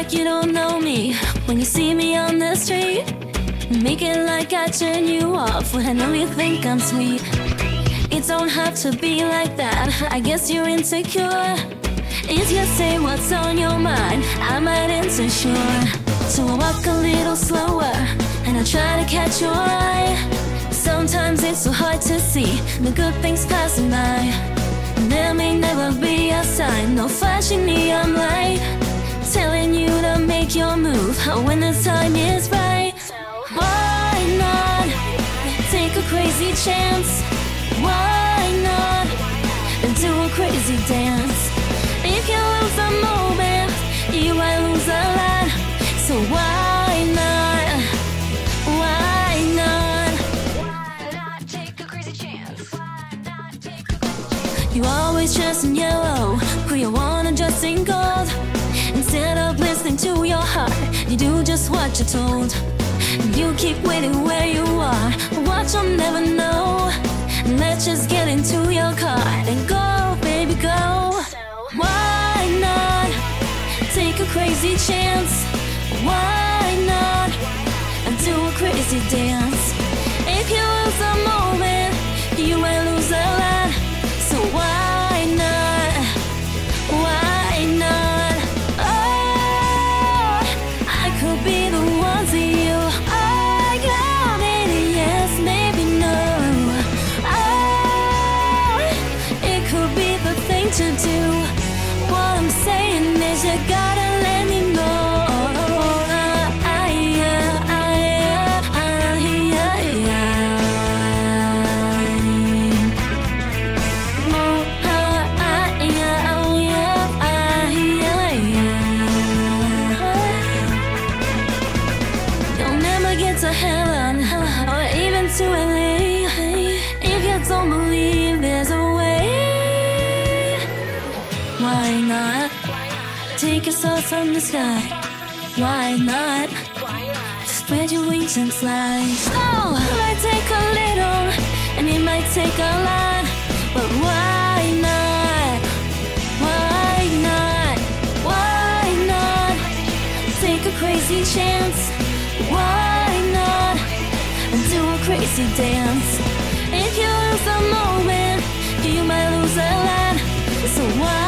like you don't know me when you see me on the street. Make it like I turn you off when I know you think I'm sweet. It don't have to be like that, I guess you're insecure. If you say what's on your mind, I might answer sure. So I walk a little slower and I try to catch your eye. Sometimes it's so hard to see the good things passing by. There may never be a sign, no flashing neon light telling you to make your move when the time is right. Why not take a crazy chance? Why not do a crazy dance? If you lose a moment, you might lose a lot. So why not? Why not? Why not take a crazy chance? Why not take a crazy chance? You always dress in yellow, who you wanna dress in gold. Instead of listening to your heart, you do just what you're told. You keep waiting where you are, what you'll never know. Let's just get into your car and go, baby, go. Why not take a crazy chance? Why not do a crazy dance? If you lose a moment, you might lose a lot. So why not? Why not? Oh, I could be the one to you. I got it, yes, maybe no. Oh, it could be the thing to do. What I'm saying is you gotta let me know. You'll never get to heaven or even to LA if you don't believe there's a way. Why not take yourself from the sky? Why not spread your wings and fly? Oh, it might take a little and it might take a lot, but why not? Why not? Why not take a crazy chance? Why not do a crazy dance? If you lose a moment, you might lose a lot. So why